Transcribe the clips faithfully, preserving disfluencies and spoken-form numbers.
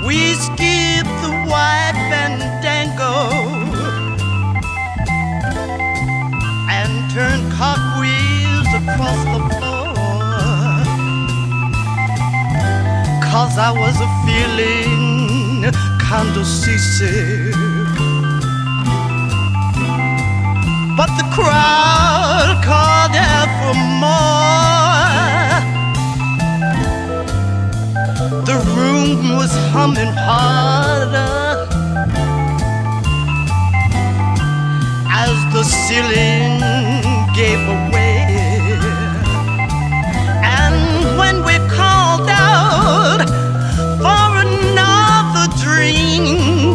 We skipped the white fandango and turned cartwheels across the floor, 'cause I was a feeling kinda seasick. But the crowd called out for more. The room was humming harder as the ceiling gave away. And when we called out for another drink,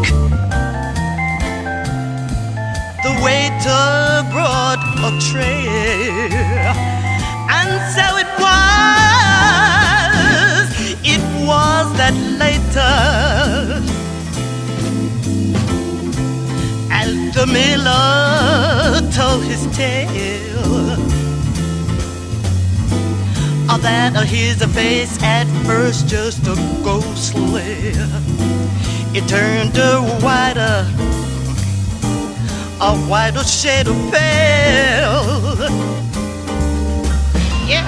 the waiter brought a tray. And so it was, it was that later, as the miller told his tale, of that his face at first just a ghostly, it turned a whiter, a whiter shade of pale. Yeah.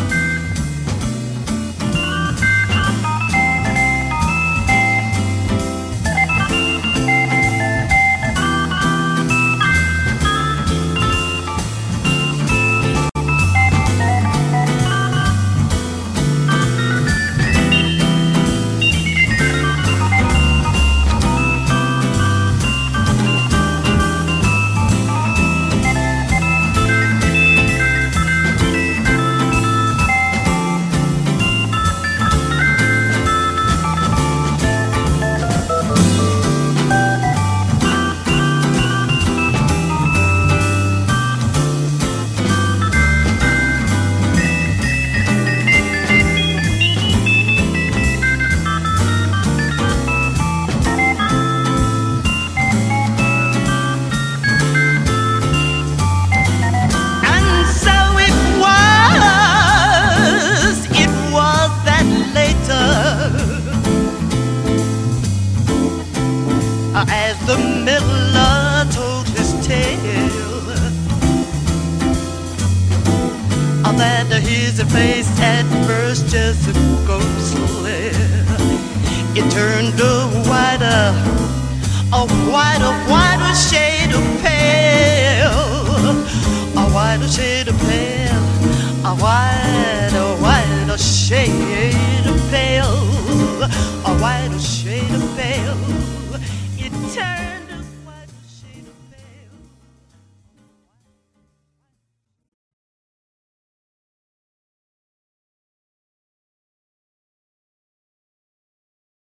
As the miller told his tale, of that his face at first just a ghostly, it turned a whiter, a whiter, whiter shade of pale, a whiter shade of pale, a whiter, whiter shade of pale, a whiter shade of pale. It turned